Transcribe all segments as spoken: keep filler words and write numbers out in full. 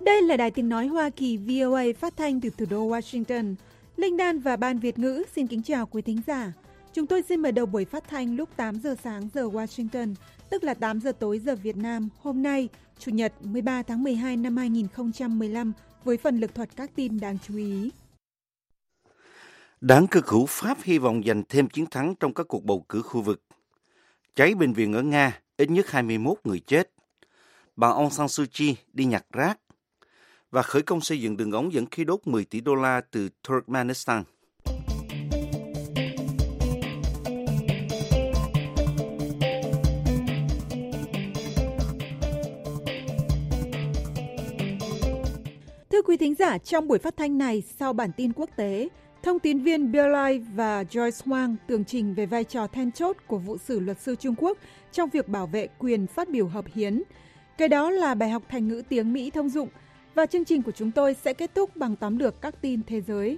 Đây là Đài Tiếng Nói Hoa Kỳ vê o a phát thanh từ thủ đô Washington. Linh Đan và Ban Việt ngữ xin kính chào quý thính giả. Chúng tôi xin mở đầu buổi phát thanh lúc tám giờ sáng giờ Washington, tức là tám giờ tối giờ Việt Nam, hôm nay, Chủ nhật mười ba tháng mười hai năm hai nghìn không trăm mười lăm, với phần lược thuật các tin đáng chú ý. Đảng cực hữu Pháp hy vọng giành thêm chiến thắng trong các cuộc bầu cử khu vực. Cháy bệnh viện ở Nga, ít nhất hai mươi mốt người chết. Bà Aung San Suu Kyi đi nhặt rác. Và khởi công xây dựng đường ống dẫn khí đốt mười tỷ đô la từ Turkmenistan. Thưa quý thính giả, trong buổi phát thanh này, sau bản tin quốc tế, thông tín viên Bill Lai và Joyce Huang tường trình về vai trò then chốt của vụ xử luật sư Trung Quốc trong việc bảo vệ quyền phát biểu hợp hiến. Cái đó là bài học thành ngữ tiếng Mỹ thông dụng, và chương trình của chúng tôi sẽ kết thúc bằng tóm lược các tin thế giới.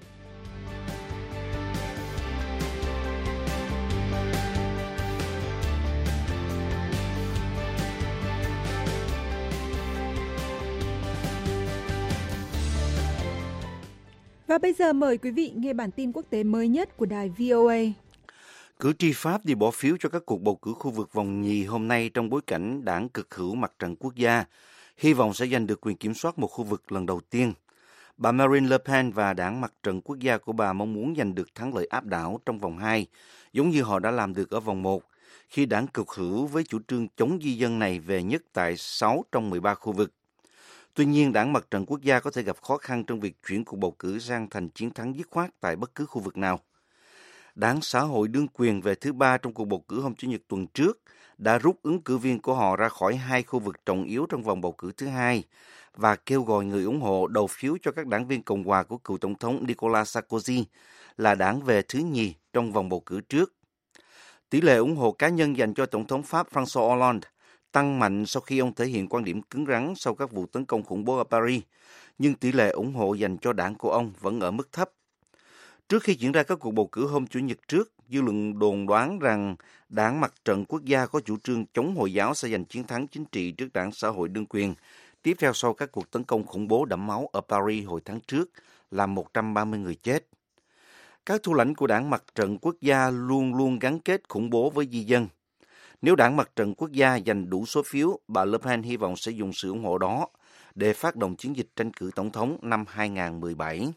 Và bây giờ mời quý vị nghe bản tin quốc tế mới nhất của đài vê o a. Cử tri Pháp đi bỏ phiếu cho các cuộc bầu cử khu vực vòng nhì hôm nay trong bối cảnh đảng cực hữu Mặt trận Quốc gia hy vọng sẽ giành được quyền kiểm soát một khu vực lần đầu tiên. Bà Marine Le Pen và đảng Mặt trận Quốc gia của bà mong muốn giành được thắng lợi áp đảo trong vòng hai, giống như họ đã làm được ở vòng một, khi đảng cực hữu với chủ trương chống di dân này về nhất tại sáu trong mười ba khu vực. Tuy nhiên, đảng Mặt trận Quốc gia có thể gặp khó khăn trong việc chuyển cuộc bầu cử sang thành chiến thắng dứt khoát tại bất cứ khu vực nào. Đảng Xã hội đương quyền về thứ ba trong cuộc bầu cử hôm Chủ nhật tuần trước đã rút ứng cử viên của họ ra khỏi hai khu vực trọng yếu trong vòng bầu cử thứ hai và kêu gọi người ủng hộ đầu phiếu cho các đảng viên Cộng hòa của cựu Tổng thống Nicolas Sarkozy là đảng về thứ nhì trong vòng bầu cử trước. Tỷ lệ ủng hộ cá nhân dành cho Tổng thống Pháp François Hollande tăng mạnh sau khi ông thể hiện quan điểm cứng rắn sau các vụ tấn công khủng bố ở Paris, nhưng tỷ lệ ủng hộ dành cho đảng của ông vẫn ở mức thấp. Trước khi diễn ra các cuộc bầu cử hôm Chủ nhật trước, dư luận đồn đoán rằng đảng Mặt trận Quốc gia có chủ trương chống Hồi giáo sẽ giành chiến thắng chính trị trước đảng Xã hội đương quyền, tiếp theo sau các cuộc tấn công khủng bố đẫm máu ở Paris hồi tháng trước, làm một trăm ba mươi người chết. Các thủ lãnh của đảng Mặt trận Quốc gia luôn luôn gắn kết khủng bố với di dân. Nếu đảng Mặt trận Quốc gia giành đủ số phiếu, bà Le Pen hy vọng sẽ dùng sự ủng hộ đó để phát động chiến dịch tranh cử tổng thống năm hai nghìn không trăm mười bảy.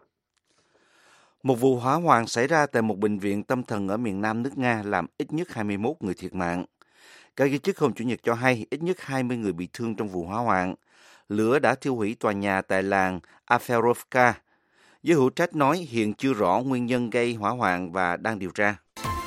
Một vụ hỏa hoạn xảy ra tại một bệnh viện tâm thần ở miền nam nước Nga làm ít nhất hai mươi mốt người thiệt mạng. Các giới chức hôm Chủ nhật cho hay ít nhất hai mươi người bị thương trong vụ hỏa hoạn. Lửa đã thiêu hủy tòa nhà tại làng Aferovka. Giới hữu trách nói hiện chưa rõ nguyên nhân gây hỏa hoạn và đang điều tra.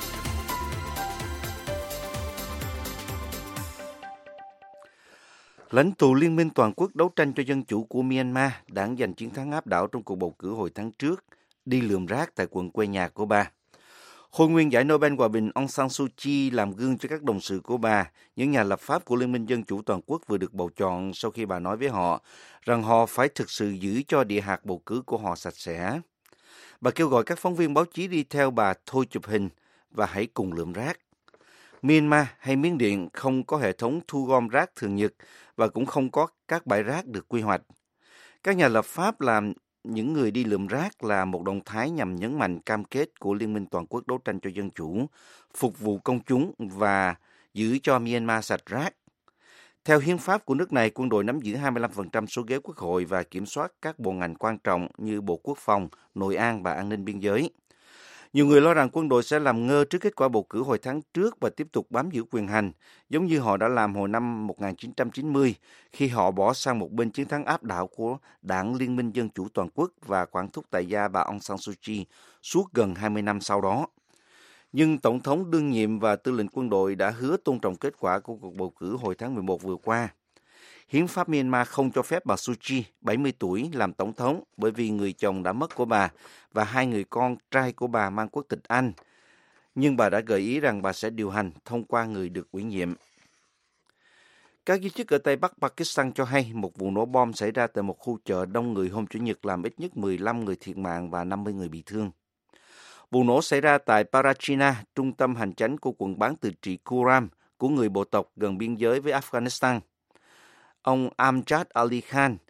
Lãnh tụ Liên minh Toàn quốc đấu tranh cho dân chủ của Myanmar, đảng giành chiến thắng áp đảo trong cuộc bầu cử hồi tháng trước, đi lượm rác tại quận quê nhà của bà. Khôi nguyên giải Nobel Hòa bình Aung San Suu Kyi làm gương cho các đồng sự của bà, những nhà lập pháp của Liên minh Dân chủ Toàn quốc vừa được bầu chọn sau khi bà nói với họ rằng họ phải thực sự giữ cho địa hạt bầu cử của họ sạch sẽ. Bà kêu gọi các phóng viên báo chí đi theo bà thôi chụp hình và hãy cùng lượm rác. Myanmar hay Miến Điện không có hệ thống thu gom rác thường nhật và cũng không có các bãi rác được quy hoạch. Các nhà lập pháp làm những người đi lượm rác là một động thái nhằm nhấn mạnh cam kết của Liên minh Toàn quốc đấu tranh cho dân chủ, phục vụ công chúng và giữ cho Myanmar sạch rác. Theo hiến pháp của nước này, quân đội nắm giữ hai mươi lăm phần trăm số ghế quốc hội và kiểm soát các bộ ngành quan trọng như Bộ Quốc phòng, Nội an và An ninh biên giới. Nhiều người lo rằng quân đội sẽ làm ngơ trước kết quả bầu cử hồi tháng trước và tiếp tục bám giữ quyền hành, giống như họ đã làm hồi năm một nghìn chín trăm chín mươi khi họ bỏ sang một bên chiến thắng áp đảo của Đảng Liên minh Dân chủ Toàn quốc và quản thúc tại gia bà Aung San Suu Kyi suốt gần hai mươi năm sau đó. Nhưng Tổng thống đương nhiệm và tư lệnh quân đội đã hứa tôn trọng kết quả của cuộc bầu cử hồi tháng mười một vừa qua. Hiến pháp Myanmar không cho phép bà Suu Kyi, bảy mươi tuổi, làm tổng thống bởi vì người chồng đã mất của bà và hai người con trai của bà mang quốc tịch Anh. Nhưng bà đã gợi ý rằng bà sẽ điều hành thông qua người được ủy nhiệm. Các giới chức ở Tây Bắc Pakistan cho hay một vụ nổ bom xảy ra tại một khu chợ đông người hôm Chủ nhật làm ít nhất mười lăm người thiệt mạng và năm mươi người bị thương. Vụ nổ xảy ra tại Parachina, trung tâm hành chánh của quận bán tự trị Kuram của người bộ tộc gần biên giới với Afghanistan. Ông Amjad Ali Khan,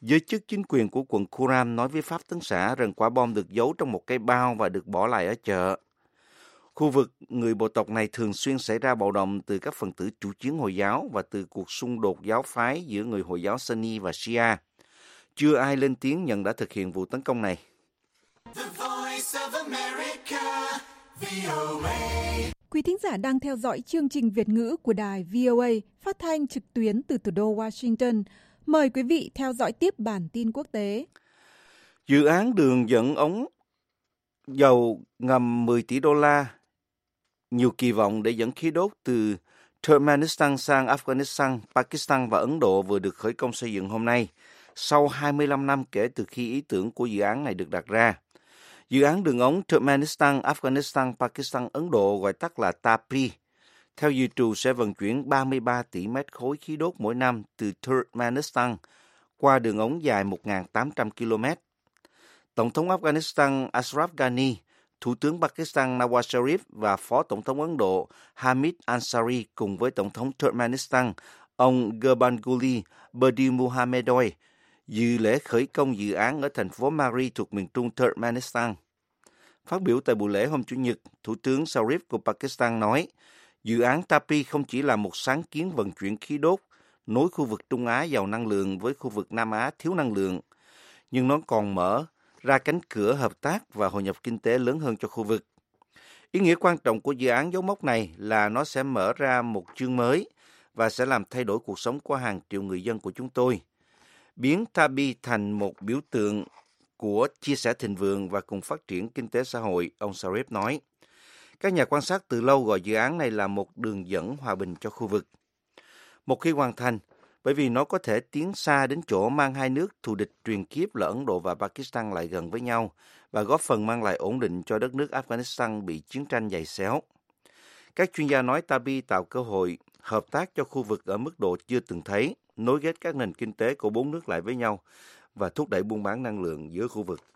Giới chức chính quyền của quận Kurram nói với Pháp Tấn xã rằng quả bom được giấu trong một cái bao và được bỏ lại ở chợ. Khu vực người bộ tộc này thường xuyên xảy ra bạo động từ các phần tử chủ chiến Hồi giáo và từ cuộc xung đột giáo phái giữa người Hồi giáo Sunni và Shia. Chưa ai lên tiếng nhận đã thực hiện vụ tấn công này. Quý thính giả đang theo dõi chương trình Việt ngữ của đài vê o a phát thanh trực tuyến từ thủ đô Washington. Mời quý vị theo dõi tiếp bản tin quốc tế. Dự án đường dẫn ống dầu ngầm mười tỷ đô la, nhiều kỳ vọng để dẫn khí đốt từ Turkmenistan sang Afghanistan, Pakistan và Ấn Độ vừa được khởi công xây dựng hôm nay, sau hai mươi lăm năm kể từ khi ý tưởng của dự án này được đặt ra. Dự án đường ống Turkmenistan, Afghanistan, Pakistan, Ấn Độ, gọi tắt là TAPRI, theo dự trù sẽ vận chuyển ba mươi ba tỷ mét khối khí đốt mỗi năm từ Turkmenistan qua đường ống dài một nghìn tám trăm ki lô mét. Tổng thống Afghanistan Ashraf Ghani, Thủ tướng Pakistan Nawaz Sharif và Phó Tổng thống Ấn Độ Hamid Ansari cùng với Tổng thống Turkmenistan ông Gurbanguly Berdimuhamedow dự lễ khởi công dự án ở thành phố Mari thuộc miền trung Turkmenistan. Phát biểu tại buổi lễ hôm Chủ nhật, Thủ tướng Sharif của Pakistan nói, dự án TAPRI không chỉ là một sáng kiến vận chuyển khí đốt nối khu vực Trung Á giàu năng lượng với khu vực Nam Á thiếu năng lượng, nhưng nó còn mở ra cánh cửa hợp tác và hội nhập kinh tế lớn hơn cho khu vực. Ý nghĩa quan trọng của dự án dấu mốc này là nó sẽ mở ra một chương mới và sẽ làm thay đổi cuộc sống của hàng triệu người dân của chúng tôi, biến TAPRI thành một biểu tượng của chia sẻ thịnh vượng và cùng phát triển kinh tế xã hội, ông Sharif nói. Các nhà quan sát từ lâu gọi dự án này là một đường dẫn hòa bình cho khu vực. Một khi hoàn thành, bởi vì nó có thể tiến xa đến chỗ mang hai nước thù địch truyền kiếp là Ấn Độ và Pakistan lại gần với nhau và góp phần mang lại ổn định cho đất nước Afghanistan bị chiến tranh giày xéo. Các chuyên gia nói TAPRI tạo cơ hội hợp tác cho khu vực ở mức độ chưa từng thấy, nối kết các nền kinh tế của bốn nước lại với nhau và thúc đẩy buôn bán năng lượng giữa khu vực.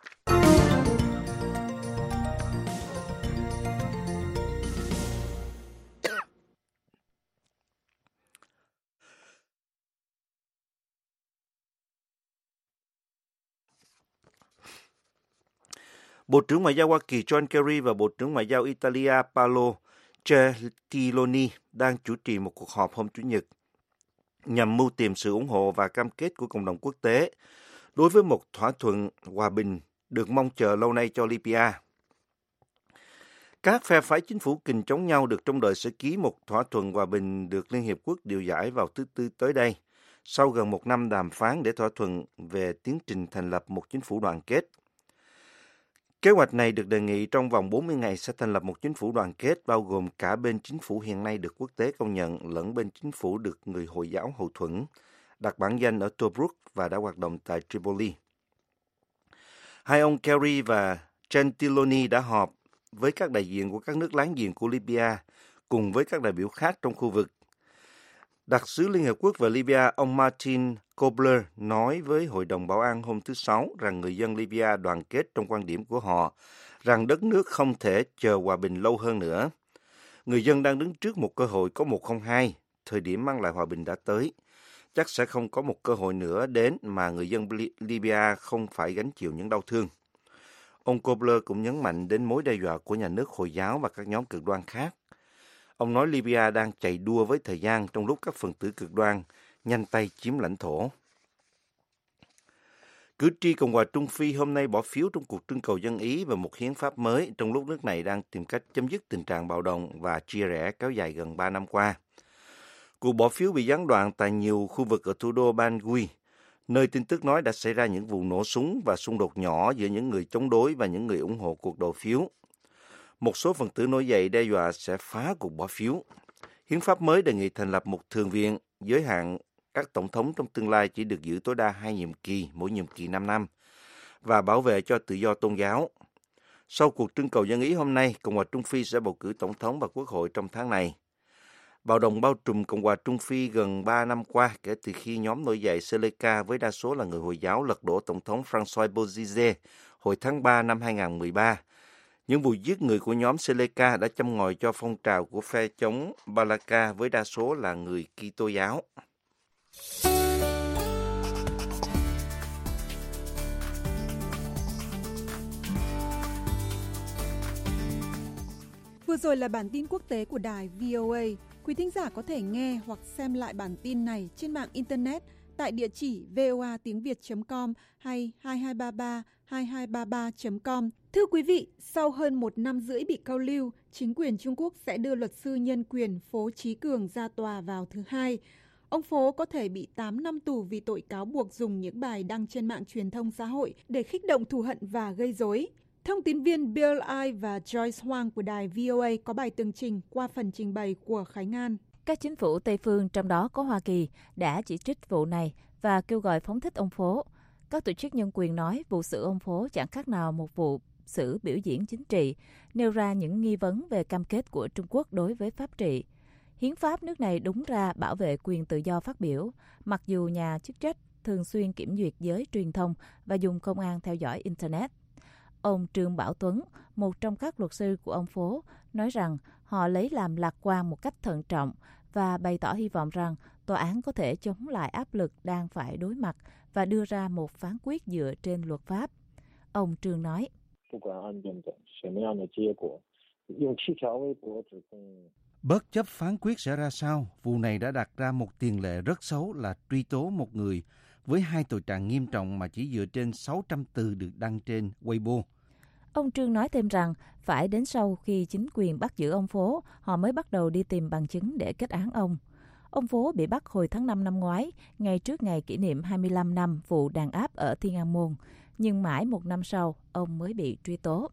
Bộ trưởng Ngoại giao Hoa Kỳ John Kerry và Bộ trưởng Ngoại giao Italia Paolo Gentiloni đang chủ trì một cuộc họp hôm Chủ nhật nhằm mưu tìm sự ủng hộ và cam kết của cộng đồng quốc tế đối với một thỏa thuận hòa bình được mong chờ lâu nay cho Libya. Các phe phái chính phủ kình chống nhau được trông đợi sẽ ký một thỏa thuận hòa bình được Liên Hiệp Quốc điều giải vào thứ Tư tới đây, sau gần một năm đàm phán để thỏa thuận về tiến trình thành lập một chính phủ đoàn kết. Kế hoạch này được đề nghị trong vòng bốn mươi ngày sẽ thành lập một chính phủ đoàn kết bao gồm cả bên chính phủ hiện nay được quốc tế công nhận lẫn bên chính phủ được người Hồi giáo hậu thuẫn, đặt bản danh ở Tobruk và đã hoạt động tại Tripoli. Hai ông Kerry và Gentiloni đã họp với các đại diện của các nước láng giềng của Libya cùng với các đại biểu khác trong khu vực. Đặc sứ Liên Hợp Quốc về Libya, ông Martin Kobler nói với Hội đồng Bảo an hôm thứ Sáu rằng người dân Libya đoàn kết trong quan điểm của họ, rằng đất nước không thể chờ hòa bình lâu hơn nữa. Người dân đang đứng trước một cơ hội có một không hai, thời điểm mang lại hòa bình đã tới. Chắc sẽ không có một cơ hội nữa đến mà người dân Libya không phải gánh chịu những đau thương. Ông Kobler cũng nhấn mạnh đến mối đe dọa của nhà nước Hồi giáo và các nhóm cực đoan khác. Ông nói Libya đang chạy đua với thời gian trong lúc các phần tử cực đoan nhanh tay chiếm lãnh thổ. Cử tri Cộng hòa Trung Phi hôm nay bỏ phiếu trong cuộc trưng cầu dân Ý về một hiến pháp mới trong lúc nước này đang tìm cách chấm dứt tình trạng bạo động và chia rẽ kéo dài gần ba năm qua. Cuộc bỏ phiếu bị gián đoạn tại nhiều khu vực ở thủ đô Bangui, nơi tin tức nói đã xảy ra những vụ nổ súng và xung đột nhỏ giữa những người chống đối và những người ủng hộ cuộc đầu phiếu. Một số phần tử nổi dậy đe dọa sẽ phá cuộc bỏ phiếu. Hiến pháp mới đề nghị thành lập một thượng viện, giới hạn các tổng thống trong tương lai chỉ được giữ tối đa hai nhiệm kỳ, mỗi nhiệm kỳ năm năm, và bảo vệ cho tự do tôn giáo. Sau cuộc trưng cầu dân Ý hôm nay, Cộng hòa Trung Phi sẽ bầu cử tổng thống và quốc hội trong tháng này. Bạo động bao trùm Cộng hòa Trung Phi gần ba năm qua kể từ khi nhóm nổi dậy Seleka với đa số là người Hồi giáo lật đổ Tổng thống François Bozizé hồi tháng ba năm hai nghìn không trăm mười ba. Những vụ giết người của nhóm Seleka đã châm ngòi cho phong trào của phe chống Balaka với đa số là người Kitô giáo. Vừa rồi là bản tin quốc tế của đài vê o a. Quý thính giả có thể nghe hoặc xem lại bản tin này trên mạng Internet tại địa chỉ voa tiếng việt chấm com hay hai hai ba ba hai hai ba ba chấm com. Thưa quý vị, sau hơn một năm rưỡi bị câu lưu, chính quyền Trung Quốc sẽ đưa luật sư nhân quyền Phố Chí Cường ra tòa vào thứ Hai. Ông Phố có thể bị tám năm tù vì tội cáo buộc dùng những bài đăng trên mạng truyền thông xã hội để khích động thù hận và gây rối. Thông tín viên Bill Eye và Joyce Huang của đài vê o a có bài tường trình qua phần trình bày của Khánh An. Các chính phủ Tây phương, trong đó có Hoa Kỳ, đã chỉ trích vụ này và kêu gọi phóng thích ông Phố. Các tổ chức nhân quyền nói vụ xử ông Phố chẳng khác nào một vụ xử biểu diễn chính trị, nêu ra những nghi vấn về cam kết của Trung Quốc đối với pháp trị. Hiến pháp nước này đúng ra bảo vệ quyền tự do phát biểu, mặc dù nhà chức trách thường xuyên kiểm duyệt giới truyền thông và dùng công an theo dõi Internet. Ông Trương Bảo Tuấn, một trong các luật sư của ông Phố, nói rằng họ lấy làm lạc quan một cách thận trọng và bày tỏ hy vọng rằng tòa án có thể chống lại áp lực đang phải đối mặt và đưa ra một phán quyết dựa trên luật pháp. Ông Trương nói, bất chấp phán quyết sẽ ra sao, vụ này đã đặt ra một tiền lệ rất xấu là truy tố một người với hai tội trạng nghiêm trọng mà chỉ dựa trên sáu trăm từ được đăng trên Weibo. Ông Trương nói thêm rằng phải đến sau khi chính quyền bắt giữ ông Phố, họ mới bắt đầu đi tìm bằng chứng để kết án ông. Ông Phố bị bắt hồi tháng năm năm ngoái, ngay trước ngày kỷ niệm hai mươi lăm năm vụ đàn áp ở Thiên An Môn, nhưng mãi một năm sau, ông mới bị truy tố.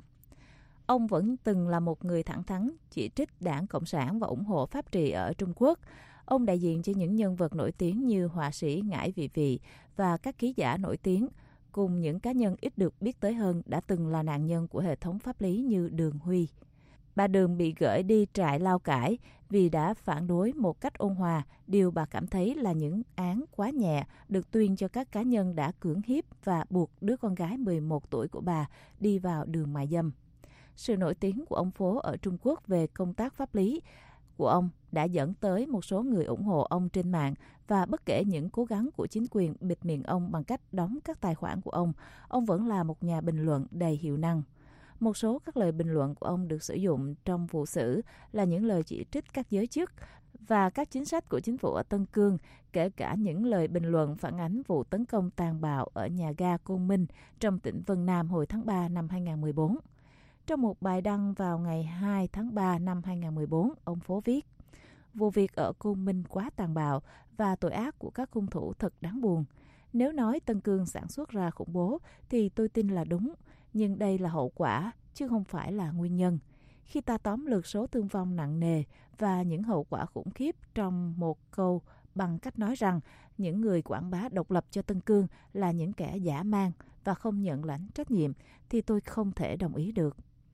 Ông vẫn từng là một người thẳng thắn, chỉ trích Đảng Cộng sản và ủng hộ pháp trị ở Trung Quốc. Ông đại diện cho những nhân vật nổi tiếng như họa sĩ Ngải Vị Vị và các ký giả nổi tiếng, cùng những cá nhân ít được biết tới hơn đã từng là nạn nhân của hệ thống pháp lý như Đường Huy. Bà Đường bị gửi đi trại lao cải vì đã phản đối một cách ôn hòa điều bà cảm thấy là những án quá nhẹ được tuyên cho các cá nhân đã cưỡng hiếp và buộc đứa con gái mười một tuổi của bà đi vào đường mại dâm. Sự nổi tiếng của ông Phố ở Trung Quốc về công tác pháp lý của ông đã dẫn tới một số người ủng hộ ông trên mạng, và bất kể những cố gắng của chính quyền bịt miệng ông bằng cách đóng các tài khoản của ông, ông vẫn là một nhà bình luận đầy hiệu năng. Một số các lời bình luận của ông được sử dụng trong vụ xử là những lời chỉ trích các giới chức và các chính sách của chính phủ ở Tân Cương, kể cả những lời bình luận phản ánh vụ tấn công tàn bạo ở nhà ga Côn Minh trong tỉnh Vân Nam hồi tháng ba năm hai nghìn không trăm mười bốn. Trong một bài đăng vào ngày hai tháng ba năm hai nghìn không trăm mười bốn, ông Phố viết, vụ việc ở Côn Minh quá tàn bạo và tội ác của các hung thủ thật đáng buồn. Nếu nói Tân Cương sản xuất ra khủng bố thì tôi tin là đúng, nhưng đây là hậu quả chứ không phải là nguyên nhân. Khi ta tóm lược số thương vong nặng nề và những hậu quả khủng khiếp trong một câu bằng cách nói rằng những người quảng bá độc lập cho Tân Cương là những kẻ dã man và không nhận lãnh trách nhiệm, thì tôi không thể đồng ý được.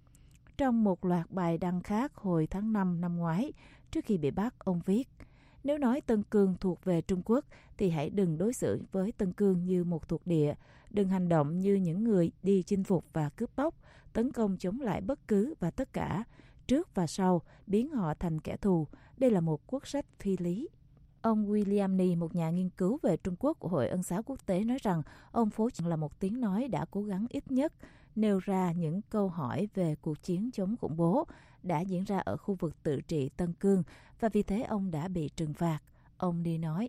Trong một loạt bài đăng khác hồi tháng năm năm ngoái, trước khi bị bắt, ông viết, nếu nói Tân Cương thuộc về Trung Quốc thì hãy đừng đối xử với Tân Cương như một thuộc địa, đừng hành động như những người đi chinh phục và cướp bóc, tấn công chống lại bất cứ và tất cả, trước và sau, biến họ thành kẻ thù. Đây là một quốc sách phi lý. Ông William Nee, một nhà nghiên cứu về Trung Quốc của Hội Ân xá Quốc tế, nói rằng ông Phố là một tiếng nói đã cố gắng ít nhất nêu ra những câu hỏi về cuộc chiến chống khủng bố đã diễn ra ở khu vực tự trị Tân Cương, và vì thế ông đã bị trừng phạt. Ông đi nói,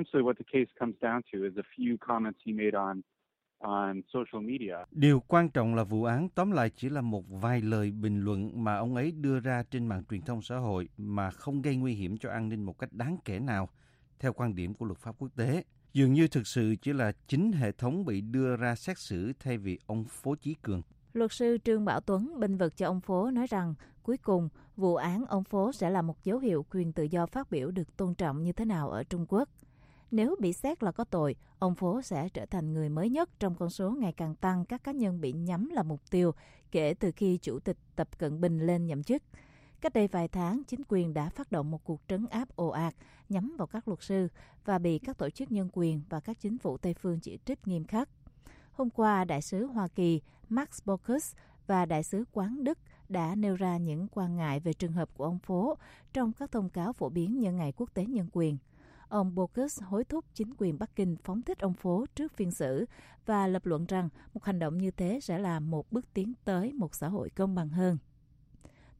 điều quan trọng là vụ án tóm lại chỉ là một vài lời bình luận mà ông ấy đưa ra trên mạng truyền thông xã hội mà không gây nguy hiểm cho an ninh một cách đáng kể nào, theo quan điểm của luật pháp quốc tế. Dường như thực sự chỉ là chính hệ thống bị đưa ra xét xử thay vì ông Phố Chí Cường. Luật sư Trương Bảo Tuấn, bênh vực cho ông Phố, nói rằng cuối cùng vụ án ông Phố sẽ là một dấu hiệu quyền tự do phát biểu được tôn trọng như thế nào ở Trung Quốc. Nếu bị xét là có tội, ông Phố sẽ trở thành người mới nhất trong con số ngày càng tăng các cá nhân bị nhắm là mục tiêu kể từ khi Chủ tịch Tập Cận Bình lên nhậm chức. Cách đây vài tháng, chính quyền đã phát động một cuộc trấn áp ồ ạt nhắm vào các luật sư và bị các tổ chức nhân quyền và các chính phủ Tây phương chỉ trích nghiêm khắc. Hôm qua, Đại sứ Hoa Kỳ Max Baucus và Đại sứ Quán Đức đã nêu ra những quan ngại về trường hợp của ông Phố trong các thông cáo phổ biến nhân ngày quốc tế nhân quyền. Ông Baucus hối thúc chính quyền Bắc Kinh phóng thích ông Phố trước phiên xử và lập luận rằng một hành động như thế sẽ là một bước tiến tới một xã hội công bằng hơn.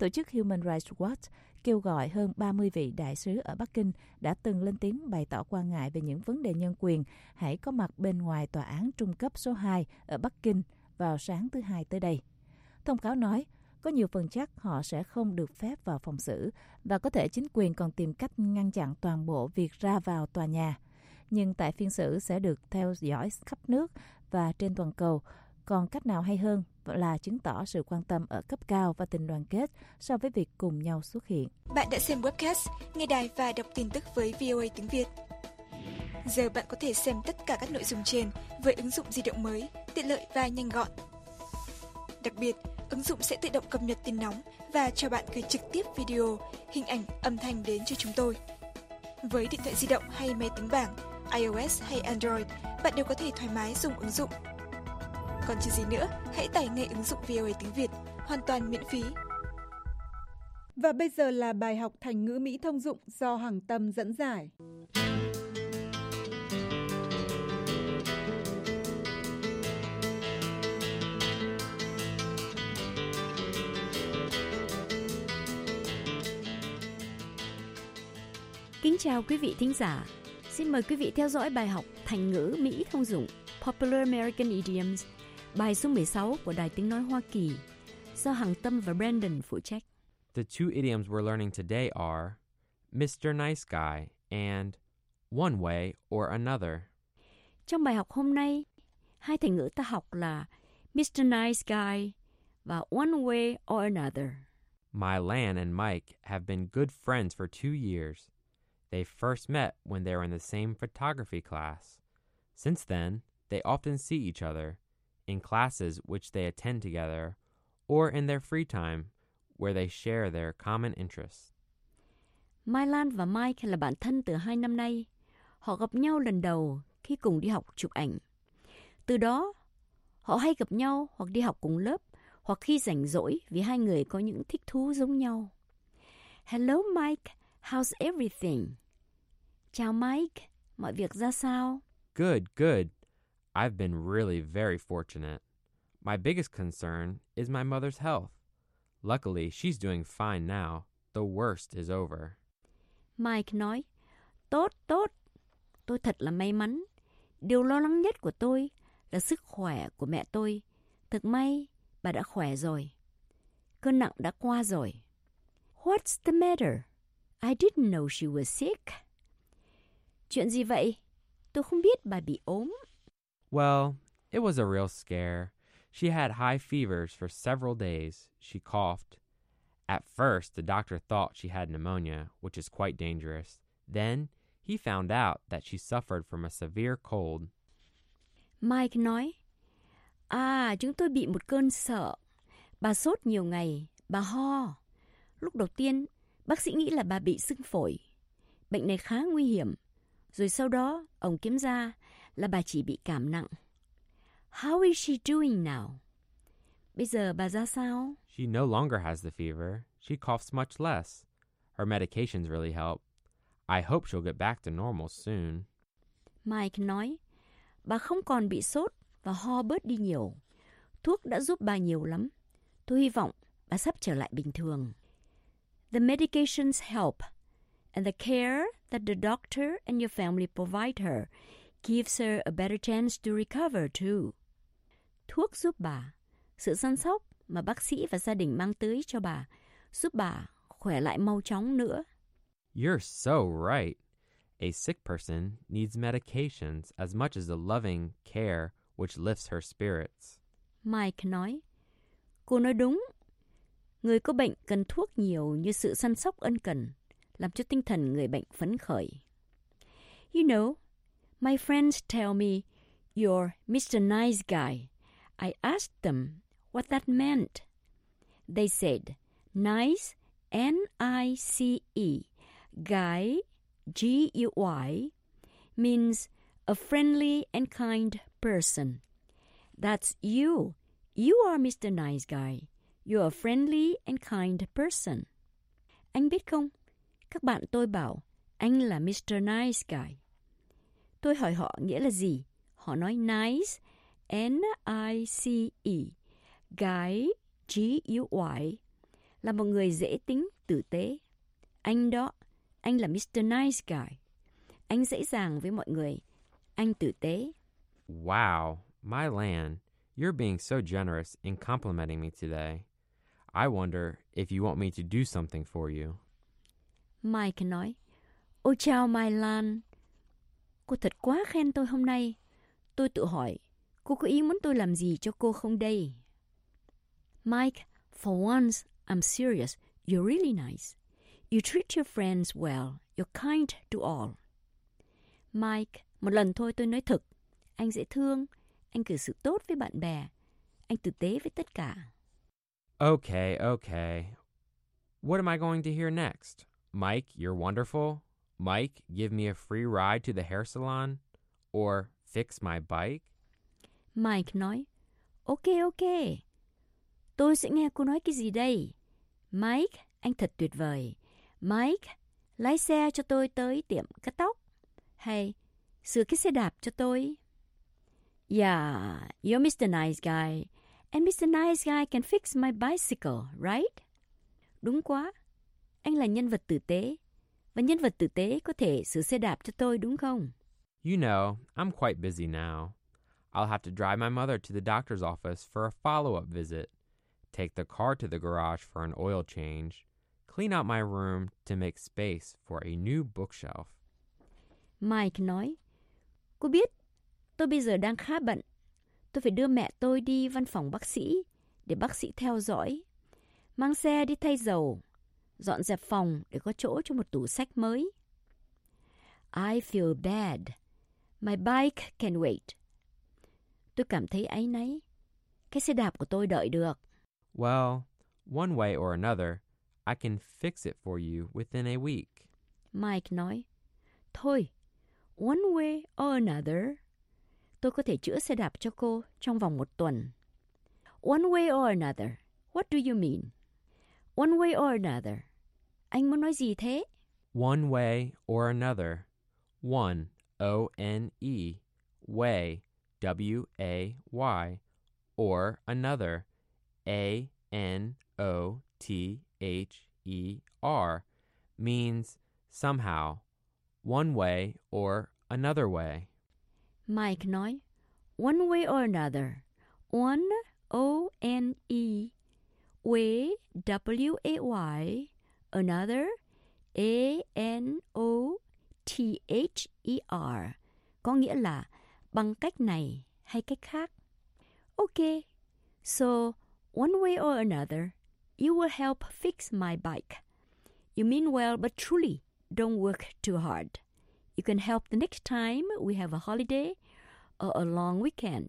Tổ chức Human Rights Watch kêu gọi hơn ba mươi vị đại sứ ở Bắc Kinh đã từng lên tiếng bày tỏ quan ngại về những vấn đề nhân quyền hãy có mặt bên ngoài tòa án trung cấp số hai ở Bắc Kinh vào sáng thứ Hai tới đây. Thông cáo nói, có nhiều phần chắc họ sẽ không được phép vào phòng xử và có thể chính quyền còn tìm cách ngăn chặn toàn bộ việc ra vào tòa nhà. Nhưng tại phiên xử sẽ được theo dõi khắp nước và trên toàn cầu. Còn cách nào hay hơn là chứng tỏ sự quan tâm ở cấp cao và tình đoàn kết so với việc cùng nhau xuất hiện. Bạn đã xem webcast, nghe đài và đọc tin tức với vê o a tiếng Việt. Giờ bạn có thể xem tất cả các nội dung trên với ứng dụng di động mới, tiện lợi và nhanh gọn. Đặc biệt, ứng dụng sẽ tự động cập nhật tin nóng và cho bạn gửi trực tiếp video, hình ảnh, âm thanh đến cho chúng tôi. Với điện thoại di động hay máy tính bảng, iOS hay Android, bạn đều có thể thoải mái dùng ứng dụng. Còn chờ gì nữa, hãy tải ngay ứng dụng vê o a tiếng Việt, hoàn toàn miễn phí. Và bây giờ là bài học thành ngữ Mỹ thông dụng do Hằng Tâm dẫn giải. Kính chào quý vị thính giả. Xin mời quý vị theo dõi bài học thành ngữ Mỹ thông dụng Popular American Idioms, bài số mười sáu của Đài Tiếng Nói Hoa Kỳ, do Hằng Tâm và Brandon phụ trách. The two idioms we're learning today are mister Nice Guy and one way or another. Trong bài học hôm nay, hai thành ngữ ta học là mister Nice Guy và one way or another. Mylan and Mike have been good friends for two years. They first met when they were in the same photography class. Since then, they often see each other in classes which they attend together or in their free time where they share their common interests. Mai Lan và Mike là bạn thân từ hai năm nay. Họ gặp nhau lần đầu khi cùng đi học chụp ảnh. Từ đó, họ hay gặp nhau hoặc đi học cùng lớp hoặc khi rảnh rỗi vì hai người có những thích thú giống nhau. Hello Mike, how's everything? Chào Mike, mọi việc ra sao? Good, good. I've been really very fortunate. My biggest concern is my mother's health. Luckily, she's doing fine now. The worst is over. Mike nói, tốt, tốt. Tôi thật là may mắn. Điều lo lắng nhất của tôi là sức khỏe của mẹ tôi. Thật may, bà đã khỏe rồi. Cơn nặng đã qua rồi. What's the matter? I didn't know she was sick. Chuyện gì vậy? Tôi không biết bà bị ốm. Well, it was a real scare. She had high fevers for several days. She coughed. At first, the doctor thought she had pneumonia, which is quite dangerous. Then, he found out that she suffered from a severe cold. Mike nói, à, chúng tôi bị một cơn sợ. Bà sốt nhiều ngày, bà ho. Lúc đầu tiên, bác sĩ nghĩ là bà bị sưng phổi. Bệnh này khá nguy hiểm. Rồi sau đó, ông kiểm ra là bà chỉ bị cảm nặng. How is she doing now? Bây giờ bà ra sao? She no longer has the fever. She coughs much less. Her medications really help. I hope she'll get back to normal soon. Mike nói, bà không còn bị sốt và ho bớt đi nhiều. Thuốc đã giúp bà nhiều lắm. Tôi hy vọng bà sắp trở lại bình thường. The medications help, and the care that the doctor and your family provide her gives her a better chance to recover too. Thuốc giúp bà, sự săn sóc mà bác sĩ và gia đình mang tới cho bà giúp bà khỏe lại mau chóng nữa. You're so right. A sick person needs medications as much as the loving care which lifts her spirits. Mike nói, cô nói đúng. Người có bệnh cần thuốc nhiều như sự săn sóc ân cần, làm cho tinh thần người bệnh phấn khởi. You know, my friends tell me you're mister Nice Guy. I asked them what that meant. They said, nice, N I C E, guy, G U Y, means a friendly and kind person. That's you. You are mister Nice Guy. You're a friendly and kind person. Anh biết không, các bạn tôi bảo anh là mister Nice Guy. Tôi hỏi họ nghĩa là gì. Họ nói nice, N I C E, guy, G U Y, là một người dễ tính, tử tế. Anh đó, anh là mít tơ Nice Guy. Anh dễ dàng với mọi người. Anh tử tế. Wow, my land, you're being so generous in complimenting me today. I wonder if you want me to do something for you. Mike nói, ôi chào Mai Lan. Cô thật quá khen tôi hôm nay. Tôi tự hỏi, cô có ý muốn tôi làm gì cho cô không đây? Mike, for once, I'm serious. You're really nice. You treat your friends well. You're kind to all. Mike, một lần thôi tôi nói thật. Anh dễ thương. Anh cư xử tốt với bạn bè. Anh tử tế với tất cả. Okay, okay. What am I going to hear next? Mike, you're wonderful. Mike, give me a free ride to the hair salon. Or fix my bike. Mike nói, ok, ok. Tôi sẽ nghe cô nói cái gì đây? Mike, anh thật tuyệt vời. Mike, lái xe cho tôi tới tiệm cắt tóc. Hay, sửa cái xe đạp cho tôi. Yeah, you're mít tơ Nice Guy. And mít tơ Nice Guy can fix my bicycle, right? Đúng quá. Anh là nhân vật tử tế. Và nhân vật tử tế có thể sửa xe đạp cho tôi, đúng không? You know, I'm quite busy now. I'll have to drive my mother to the doctor's office for a follow-up visit, take the car to the garage for an oil change, clean out my room to make space for a new bookshelf. Mike nói, cô biết, tôi bây giờ đang khá bận. Tôi phải đưa mẹ tôi đi văn phòng bác sĩ để bác sĩ theo dõi, mang xe đi thay dầu, dọn dẹp phòng để có chỗ cho một tủ sách mới. I feel bad. My bike can wait. Tôi cảm thấy áy náy. Cái xe đạp của tôi đợi được. Well, one way or another, I can fix it for you within a week. Mike nói, thôi, one way or another, tôi có thể chữa xe đạp cho cô trong vòng một tuần. One way or another, what do you mean? One way or another, anh muốn nói gì thế? One way or another. One, O N E, way, W A Y, or another, A N O T H E R, means somehow, one way or another way. Mike nói, one way or another, one, O N E, way, W A Y, another, A N O T H E R, có nghĩa là bằng cách này hay cách khác. Okay, so one way or another, you will help fix my bike. You mean well, but truly, don't work too hard. You can help the next time we have a holiday or a long weekend.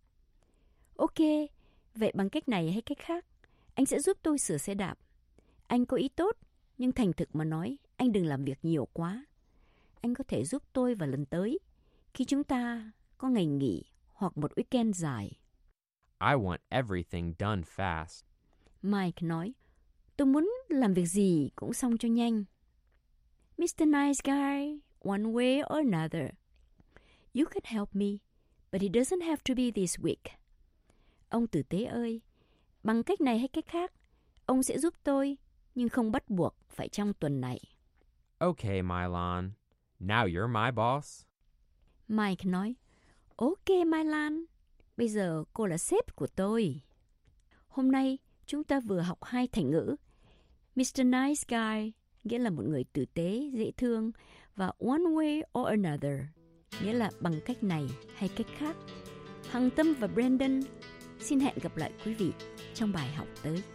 Okay, vậy bằng cách này hay cách khác, anh sẽ giúp tôi sửa xe đạp. Anh có ý tốt, nhưng thành thực mà nói, anh đừng làm việc nhiều quá. Anh có thể giúp tôi vào lần tới, khi chúng ta có ngày nghỉ hoặc một weekend dài. I want everything done fast. Mike nói, tôi muốn làm việc gì cũng xong cho nhanh. mít tơ Nice Guy, one way or another. You can help me, but it doesn't have to be this week. Ông tử tế ơi, bằng cách này hay cách khác, ông sẽ giúp tôi, nhưng không bắt buộc phải trong tuần này. Okay, Milan. Now you're my boss. Mike nói, ok Mai Lan, bây giờ cô là sếp của tôi. Hôm nay chúng ta vừa học hai thành ngữ. mít tơ Nice Guy nghĩa là một người tử tế, dễ thương, và one way or another nghĩa là bằng cách này hay cách khác. Hằng Tâm và Brandon xin hẹn gặp lại quý vị trong bài học tới.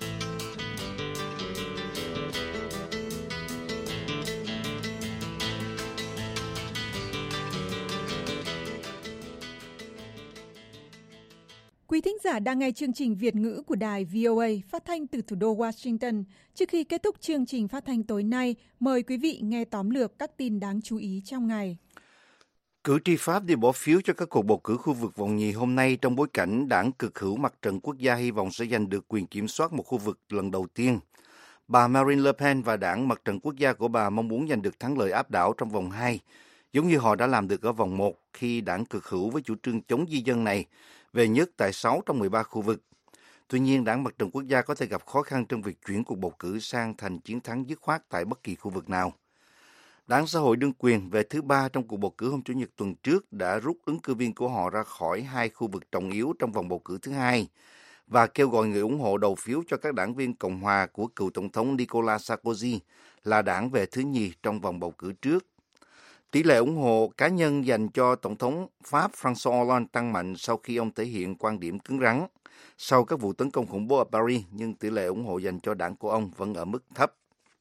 Quý thính giả đang nghe chương trình Việt ngữ của đài vê o a phát thanh từ thủ đô Washington. Trước khi kết thúc chương trình phát thanh tối nay, mời quý vị nghe tóm lược các tin đáng chú ý trong ngày. Cử tri Pháp đi bỏ phiếu cho các cuộc bầu cử khu vực vòng nhì hôm nay trong bối cảnh đảng cực hữu Mặt trận Quốc gia hy vọng sẽ giành được quyền kiểm soát một khu vực lần đầu tiên. Bà Marine Le Pen và đảng Mặt trận Quốc gia của bà mong muốn giành được thắng lợi áp đảo trong vòng hai, giống như họ đã làm được ở vòng một khi đảng cực hữu với chủ trương chống di dân này về nhất tại sáu trong mười ba khu vực. Tuy nhiên, Đảng Mặt trận Quốc gia có thể gặp khó khăn trong việc chuyển cuộc bầu cử sang thành chiến thắng dứt khoát tại bất kỳ khu vực nào. Đảng Xã hội đương quyền về thứ ba trong cuộc bầu cử hôm Chủ nhật tuần trước đã rút ứng cử viên của họ ra khỏi hai khu vực trọng yếu trong vòng bầu cử thứ hai và kêu gọi người ủng hộ đầu phiếu cho các đảng viên Cộng hòa của cựu Tổng thống Nicolas Sarkozy là đảng về thứ nhì trong vòng bầu cử trước. Tỷ lệ ủng hộ cá nhân dành cho Tổng thống Pháp François Hollande tăng mạnh sau khi ông thể hiện quan điểm cứng rắn sau các vụ tấn công khủng bố ở Paris, nhưng tỷ lệ ủng hộ dành cho đảng của ông vẫn ở mức thấp.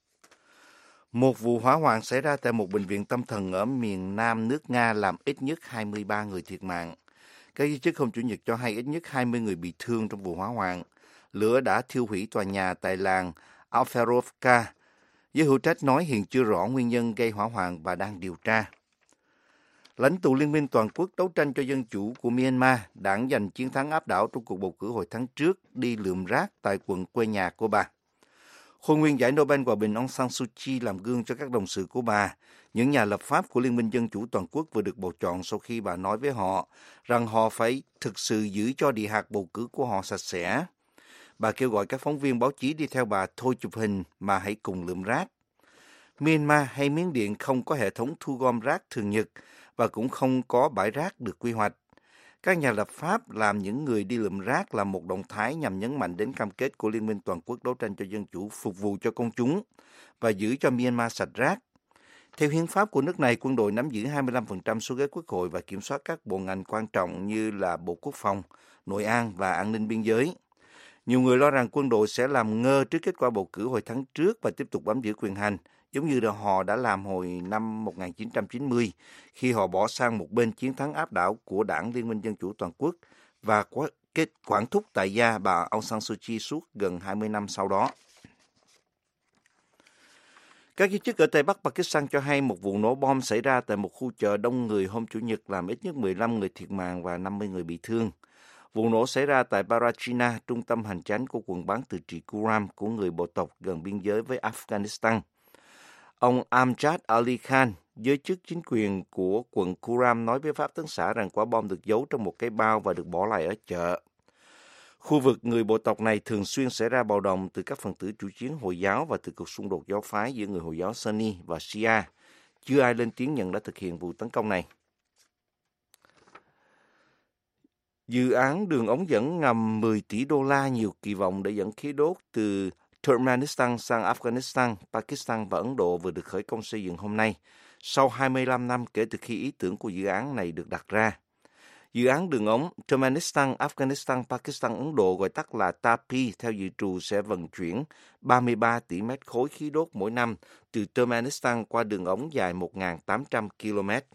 Một vụ hỏa hoạn xảy ra tại một bệnh viện tâm thần ở miền nam nước Nga làm ít nhất hai mươi ba người thiệt mạng. Các giới chức hôm Chủ nhật cho hay ít nhất hai mươi người bị thương trong vụ hỏa hoạn. Lửa đã thiêu hủy tòa nhà tại làng Alferovka. Giới hữu trách nói hiện chưa rõ nguyên nhân gây hỏa hoạn và đang điều tra. Lãnh tụ Liên minh Toàn quốc đấu tranh cho dân chủ của Myanmar, đảng giành chiến thắng áp đảo trong cuộc bầu cử hồi tháng trước, đi lượm rác tại quận quê nhà của bà. Khôi nguyên giải Nobel Hòa bình Aung San Suu Kyi làm gương cho các đồng sự của bà. Những nhà lập pháp của Liên minh Dân chủ Toàn quốc vừa được bầu chọn sau khi bà nói với họ rằng họ phải thực sự giữ cho địa hạt bầu cử của họ sạch sẽ. Bà kêu gọi các phóng viên báo chí đi theo bà thôi chụp hình mà hãy cùng lượm rác. Myanmar hay Miến Điện không có hệ thống thu gom rác thường nhật và cũng không có bãi rác được quy hoạch. Các nhà lập pháp làm những người đi lượm rác là một động thái nhằm nhấn mạnh đến cam kết của Liên minh Toàn quốc đấu tranh cho dân chủ phục vụ cho công chúng và giữ cho Myanmar sạch rác. Theo hiến pháp của nước này, quân đội nắm giữ hai mươi lăm phần trăm số ghế quốc hội và kiểm soát các bộ ngành quan trọng như là Bộ Quốc phòng, Nội an và An ninh biên giới. Nhiều người lo rằng quân đội sẽ làm ngơ trước kết quả bầu cử hồi tháng trước và tiếp tục bám giữ quyền hành, giống như họ đã làm hồi năm một nghìn chín trăm chín mươi, khi họ bỏ sang một bên chiến thắng áp đảo của Đảng Liên minh Dân chủ Toàn quốc và kết quản thúc tại gia bà Aung San Suu Kyi suốt gần hai mươi năm sau đó. Các giới chức ở Tây Bắc Pakistan cho hay một vụ nổ bom xảy ra tại một khu chợ đông người hôm Chủ nhật làm ít nhất mười lăm người thiệt mạng và năm mươi người bị thương. Vụ nổ xảy ra tại Barachina, trung tâm hành chánh của quận bán tự trị Kuram của người bộ tộc gần biên giới với Afghanistan. Ông Amjad Ali Khan, giới chức chính quyền của quận Kuram nói với Pháp Tấn xã rằng quả bom được giấu trong một cái bao và được bỏ lại ở chợ. Khu vực người bộ tộc này thường xuyên xảy ra bạo động từ các phần tử chủ chiến Hồi giáo và từ cuộc xung đột giáo phái giữa người Hồi giáo Sunni và Shia. Chưa ai lên tiếng nhận đã thực hiện vụ tấn công này. Dự án đường ống dẫn ngầm mười tỷ đô la nhiều kỳ vọng để dẫn khí đốt từ Turkmenistan sang Afghanistan, Pakistan và Ấn Độ vừa được khởi công xây dựng hôm nay, sau hai mươi lăm năm kể từ khi ý tưởng của dự án này được đặt ra. Dự án đường ống Turkmenistan, Afghanistan, Pakistan, Ấn Độ gọi tắt là tê a pê theo dự trù sẽ vận chuyển ba mươi ba tỷ mét khối khí đốt mỗi năm từ Turkmenistan qua đường ống dài một nghìn tám trăm ki lô mét.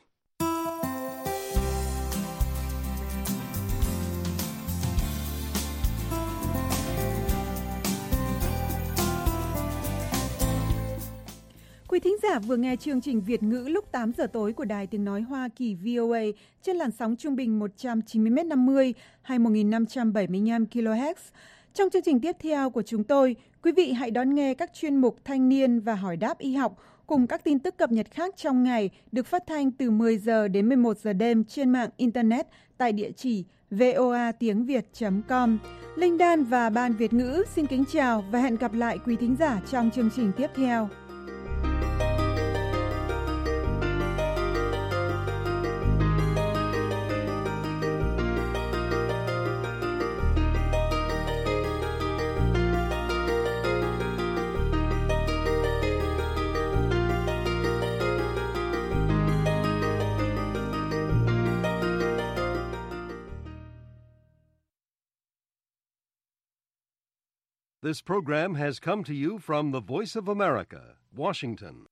Quý thính giả vừa nghe chương trình Việt ngữ lúc tám giờ tối của Đài Tiếng Nói Hoa Kỳ vê o a trên làn sóng trung bình một trăm chín mươi mét năm mươi hay một nghìn năm trăm bảy mươi lăm ki lô héc. Trong chương trình tiếp theo của chúng tôi, quý vị hãy đón nghe các chuyên mục Thanh niên và Hỏi đáp y học cùng các tin tức cập nhật khác trong ngày được phát thanh từ mười giờ đến mười một giờ đêm trên mạng Internet tại địa chỉ voa tiếng việt chấm com. Linh Đan và Ban Việt ngữ xin kính chào và hẹn gặp lại quý thính giả trong chương trình tiếp theo. This program has come to you from the Voice of America, Washington.